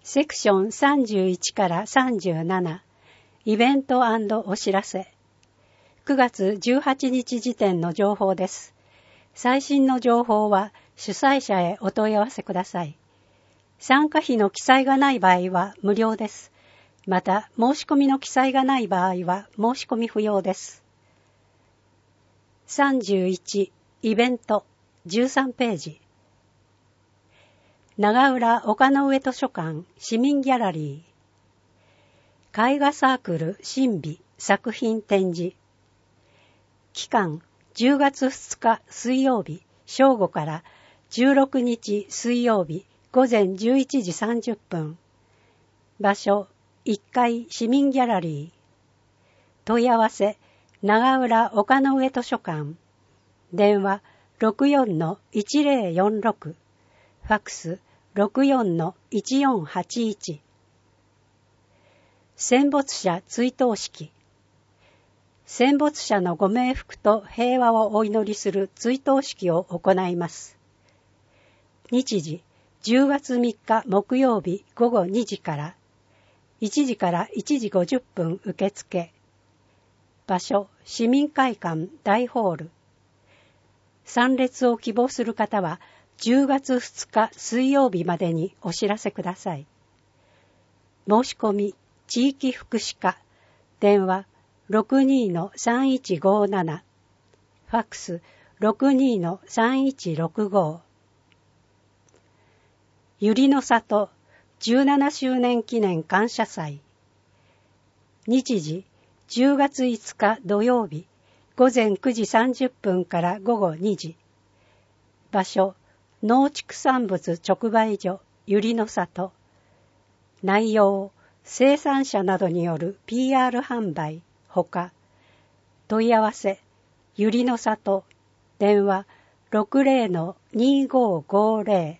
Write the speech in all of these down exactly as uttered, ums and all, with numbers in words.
セクションさんじゅういちからさんじゅうなな、イベント&お知らせ。くがつじゅうはちにち時点の情報です。最新の情報は主催者へお問い合わせください。参加費の記載がない場合は無料です。また、申し込みの記載がない場合は申し込み不要です。さんじゅういち、イベント、じゅうさんページ。長浦丘の上図書館市民ギャラリー。絵画サークル神美作品展示。期間じゅうがつふつか水曜日正午からじゅうろくにち水曜日午前じゅういちじさんじゅっぷん。場所いっかい市民ギャラリー。問い合わせ長浦丘の上図書館。電話 ろくよんのいちぜろよんろく。ファックス ろくよんのいちよんはちいち。戦没者追悼式。戦没者のご冥福と平和をお祈りする追悼式を行います。日時じゅうがつみっか木曜日ごごにじからいちじからいちじごじゅっぷん受付。場所市民会館大ホール。参列を希望する方はじゅうがつふつか水曜日までにお知らせください。申し込み地域福祉課。電話 ろくにのさんいちごなな。ファックス ろくにのさんいちろくご。ゆりの里じゅうななしゅうねん記念感謝祭。日時じゅうがついつか土曜日午前くじさんじゅっぷんからごごにじ。場所農畜産物直売所ゆりの里。内容生産者などによる ピーアール 販売ほか。問い合わせゆりの里。電話 ろくぜろのにごごぜろ。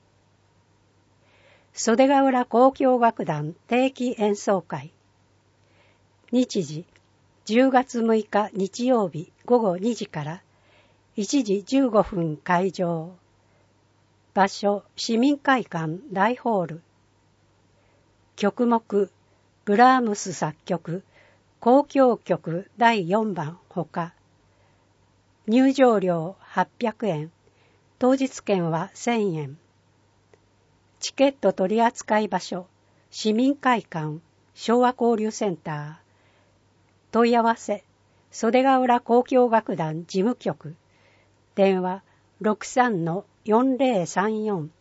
袖ヶ浦交響楽団定期演奏会。日時じゅうがつむいか日曜日ごごにじからいちじじゅうごふん開場。場所市民会館大ホール。曲目ブラームス作曲交響曲だいよんばんほか。入場料はっぴゃくえん。当日券はせんえん。チケット取扱場所市民会館昭和交流センター。問い合わせ袖ヶ浦交響楽団事務局。電話 ろくさんのよんぜろさんよん。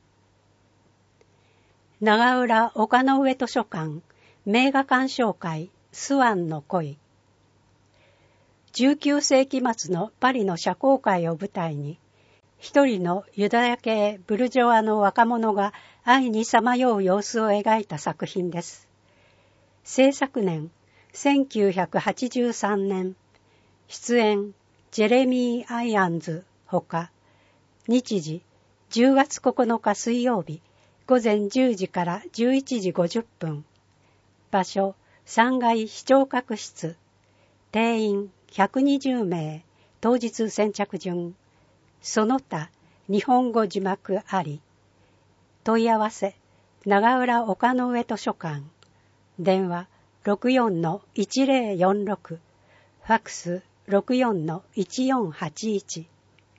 長浦丘の上図書館名画鑑賞会スワンの恋。じゅうきゅうせいき末のパリの社交界を舞台に一人のユダヤ系ブルジョワの若者が愛にさまよう様子を描いた作品です。制作年せんきゅうひゃくはちじゅうさんねん。出演ジェレミー・アイアンズほか。日時じゅうがつここのか水曜日午前じゅうじからじゅういちじごじゅっぷん。場所さんがい視聴覚室。定員ひゃくにじゅうめい。当日先着順。その他日本語字幕あり。問い合わせ長浦丘の上図書館。電話ろくよんのいちぜろよんろく。ファックスろくよんのいちよんはちいち。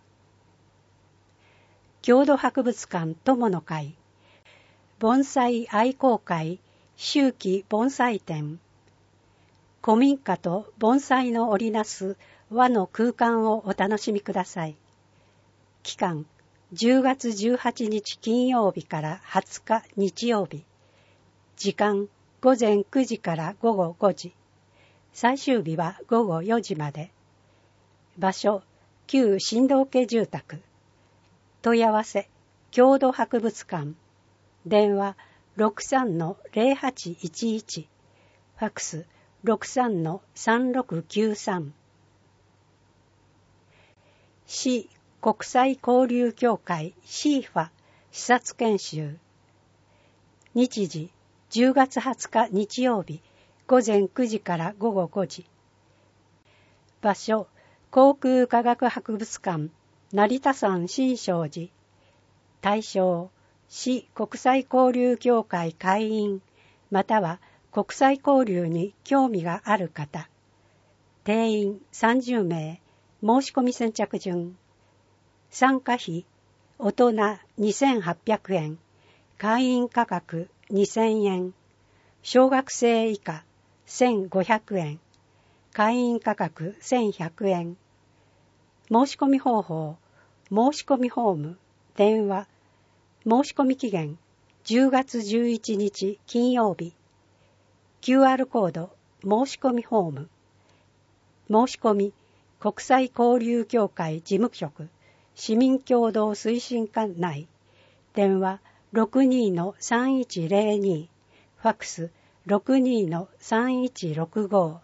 郷土博物館友の会盆栽愛好会秋季盆栽展。古民家と盆栽の織りなす和の空間をお楽しみください。期間じゅうがつじゅうはちにち金曜日からはつか日曜日。時間ごぜんくじからごごごじ。最終日はごごよじまで。場所旧新道家住宅。問い合わせ郷土博物館。電話 ろくさんのぜろはちいちいち。ファックス ろくさんのさんろくきゅうさん。市国際交流協会シーファ視察研修。日時じゅうがつはつか日曜日午前くじからごごごじ。場所航空科学博物館成田山新勝寺。対象市国際交流協会会員または国際交流に興味がある方、定員さんじゅうめい、申し込み先着順。参加費、大人にせんはっぴゃくえん、会員価格にせんえん、小学生以下せんごひゃくえん、会員価格せんひゃくえん。申し込み方法、申し込みフォーム、電話、申し込み期限じゅうがつじゅういちにち金曜日。キューアール コード、申し込みフォーム。申し込み、国際交流協会事務局、市民共同推進課内。電話 ろくにーのさんいちぜろに、ファックス ろくにーのさんいちろくご。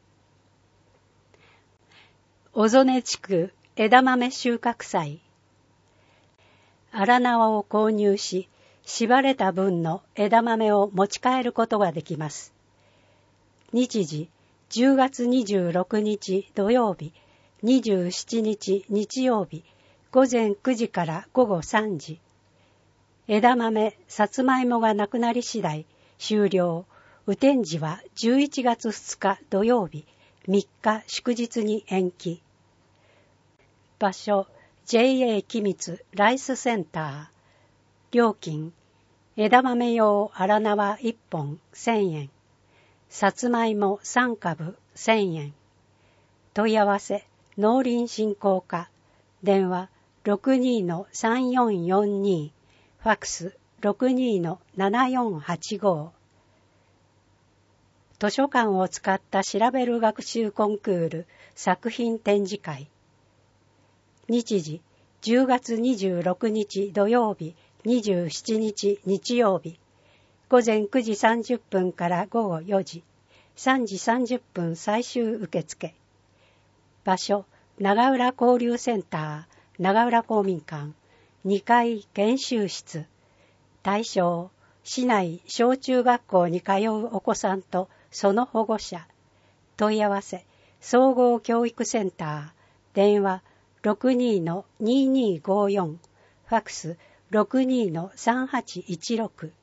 小曽根地区枝豆収穫祭。荒縄を購入し、縛れた分の枝豆を持ち帰ることができます。日時、じゅうがつにじゅうろくにち土曜日、にじゅうしちにち日曜日、午前くじから午後さんじ。枝豆、さつまいもがなくなり次第、終了。雨天時はじゅういちがつふつか土曜日、みっか祝日に延期。場所、ジェイエー 君津ライスセンター。料金、枝豆用荒縄いっぽんせんえん。さつまいもさんかぶせんえん。問い合わせ、農林振興課。電話 ろくにーのさんよんよんに、ファックス ろくにーのななよんはちご。図書館を使った調べる学習コンクール作品展示会。日時、じゅうがつにじゅうろくにち土曜日、にじゅうしちにち日曜日。午前くじさんじゅっぷんから午後よじ、さんじさんじゅっぷん最終受付。場所、長浦交流センター、長浦公民館、にかい研修室。対象、市内小中学校に通うお子さんとその保護者。問い合わせ、総合教育センター、電話 ろくにーのにーにーごよん、ファックス ろくにーのさんはちいちろく。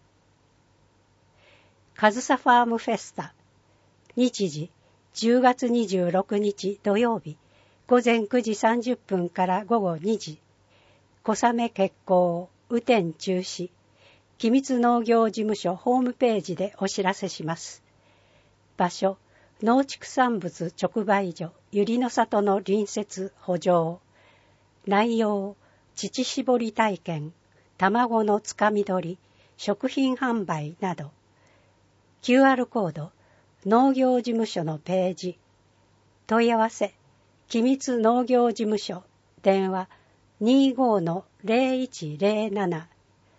かずさファームフェスタ。日時、じゅうがつにじゅうろくにち土曜日、午前くじさんじゅっぷんから午後にじ。小雨決行、雨天中止。君津農業事務所ホームページでお知らせします。場所、農畜産物直売所、ゆりの里の隣接補助。内容、乳搾り体験、卵のつかみ取り、食品販売など。キューアール コード、農業事務所のページ。問い合わせ、君津農業事務所、電話 にーごーのぜろいちぜろなな。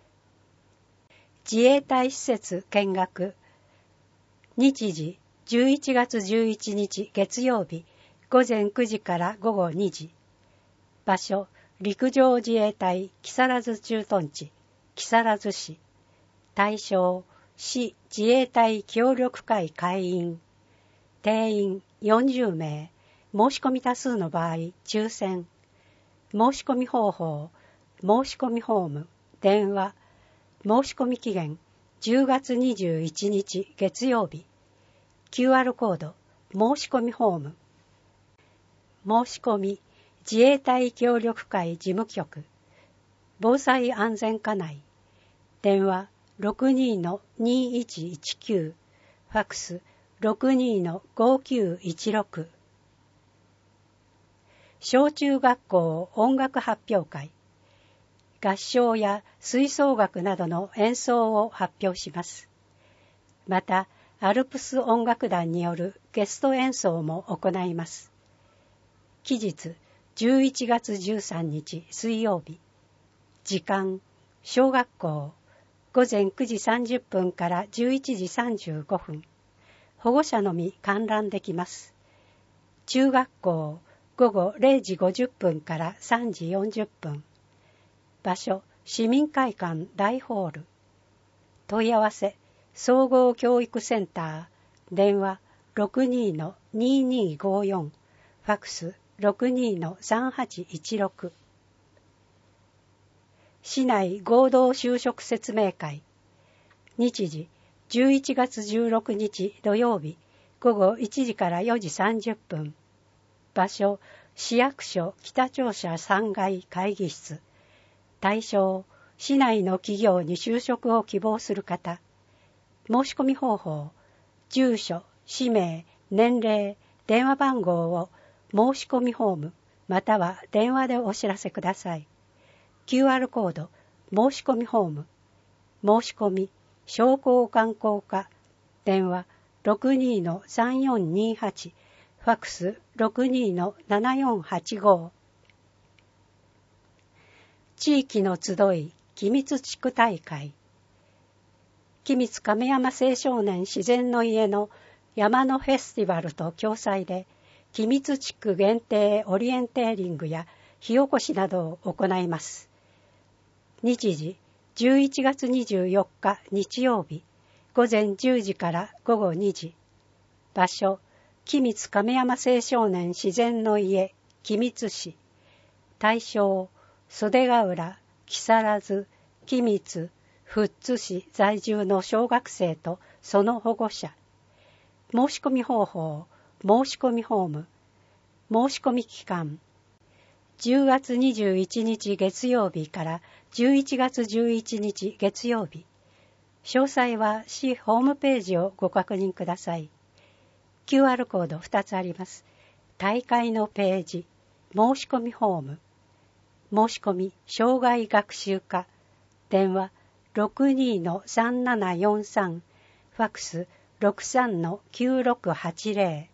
自衛隊施設見学。日時、じゅういちがつじゅういちにち月曜日、午前くじから午後にじ。場所、陸上自衛隊木更津駐屯地、木更津市。対象、市自衛隊協力会会員。定員よんじゅうめい。申し込み多数の場合、抽選。申し込み方法、申し込みフォーム、電話。申し込み期限、じゅうがつにじゅういちにち月曜日。キューアール コード、申し込みフォーム。申し込み、自衛隊協力会事務局。防災安全課内。電話、ろくにーのにーいちいちきゅう、ファックス ろくにーのごきゅういちろく。小中学校音楽発表会。合唱や吹奏楽などの演奏を発表します。また、アルプス音楽団によるゲスト演奏も行います。期日、じゅういちがつじゅうさんにち水曜日。時間、小学校、午前くじさんじゅっぷんからじゅういちじさんじゅうごふん。保護者のみ観覧できます。中学校、午後れいじごじゅっぷんからさんじよんじゅっぷん。場所、市民会館大ホール。問い合わせ、総合教育センター、電話 ろくにーのにーにーごよん、ファックス ろくにーのさんはちいちろく。 市内合同就職説明会。日時じゅういちがつじゅうろくにち土曜日午後いちじからよじさんじゅっぷん。場所、市役所北庁舎さんがい会議室。対象、市内の企業に就職を希望する方。申し込み方法、住所、氏名、年齢、電話番号を申し込みフォームまたは電話でお知らせください。キューアール コード、申し込みフォーム、申し込み、商工観光課、電話 ろくにーのさんよんにはち、ファックス ろくにーのななよんはちご。地域の集い、君津地区大会。君津亀山青少年自然の家の山のフェスティバルと共催で、君津地区限定オリエンテーリングや火起こしなどを行います。日時、じゅういちがつにじゅうよっか日曜日、午前じゅうじから午後にじ。場所、君津亀山青少年自然の家、君津市。対象、袖ヶ浦、木更津、君津、富津市在住の小学生とその保護者。申し込み方法、申し込みフォーム。申し込み期間、じゅうがつにじゅういちにち月曜日からじゅういちがつじゅういちにち月曜日。詳細は市ホームページをご確認ください。キューアール コードふたつあります。大会のページ、申し込みフォーム。申し込み、障害学習課。電話 ろくにーのさんななよんさん、ファックス ろくさんのきゅうろくはちぜろ。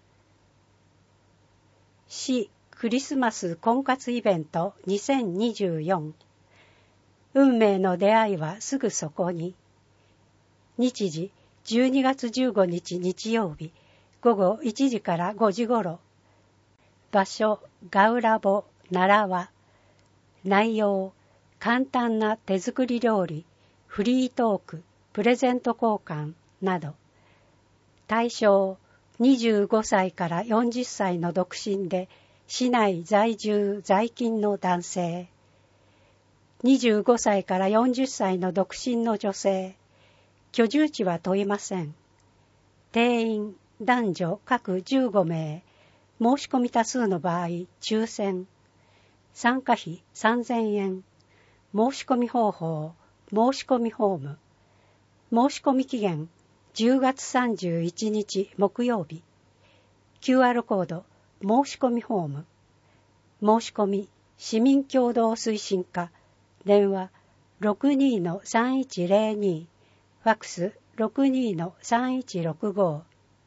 市クリスマス婚活イベントにせんにじゅうよん。運命の出会いはすぐそこに。日時じゅうにがつじゅうごにち日曜日午後いちじからごじごろ。場所、ガウラボ奈良和。内容、簡単な手作り料理、フリートーク、プレゼント交換など。対象、にじゅうごさいからよんじゅっさいの独身で、市内在住在勤の男性。にじゅうごさいからよんじゅっさいの独身の女性。居住地は問いません。定員、男女各じゅうごめい。申し込み多数の場合、抽選。参加費さんぜんえん。申し込み方法、申し込みフォーム。申し込み期限、じゅうがつさんじゅういちにち木曜日。キューアール コード、申し込みフォーム。申し込み、市民協同推進課。電話、ろくにーのさんいちぜろに。ファックス ろくにーのさんいちろくご。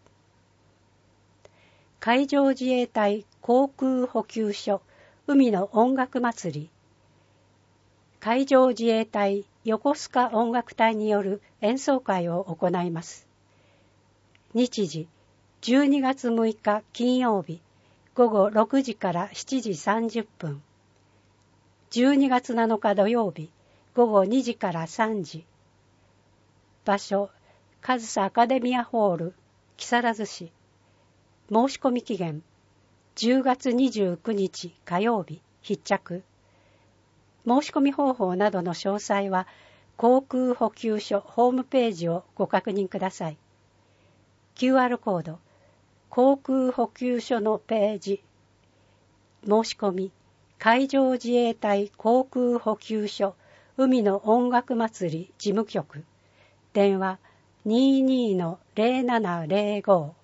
海上自衛隊航空補給所海の音楽祭り。海上自衛隊横須賀音楽隊による演奏会を行います。日時、じゅうにがつむいか金曜日、午後ろくじからしちじさんじゅっぷん。じゅうにがつなのか土曜日、午後にじからさんじ。場所、上総アカデミアホール、木更津市。申し込み期限、じゅうがつにじゅうくにち火曜日、必着。申し込み方法などの詳細は、航空補給所ホームページをご確認ください。キューアール コード、航空補給所のページ。申し込み、海上自衛隊航空補給所海の音楽祭り事務局。電話 にじゅうにのぜろななぜろご。